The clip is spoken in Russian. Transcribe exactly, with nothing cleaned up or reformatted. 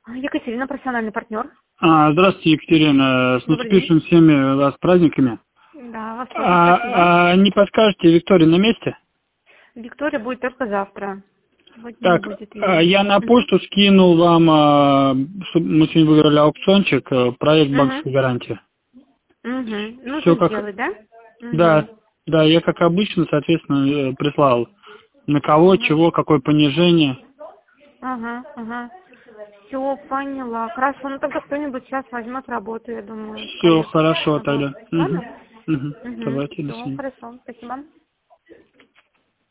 Екатерина, профессиональный партнер. А, здравствуйте, Екатерина. С Добрый день. наступившим всеми вас праздниками. Да, вас тоже спасибо. А, а не подскажете, Виктория на месте? Виктория будет только завтра. Сегодня не Так, будет а, ее. я на Угу. почту скинул вам, а, чтоб мы сегодня выиграли аукциончик, а, проект банковской Угу. гарантии. Угу. Все Нужно как... сделать, да? Да, Угу. да, я как обычно, соответственно, э, прислал. На кого, Угу. чего, какое понижение. Ага, ага. Все, поняла. Хорошо, ну тогда кто-нибудь сейчас возьмет работу, я думаю, Все коллег. хорошо Ага. тогда. Угу. Ладно? Угу. Угу. Давайте, до Все, свидания. хорошо. Спасибо.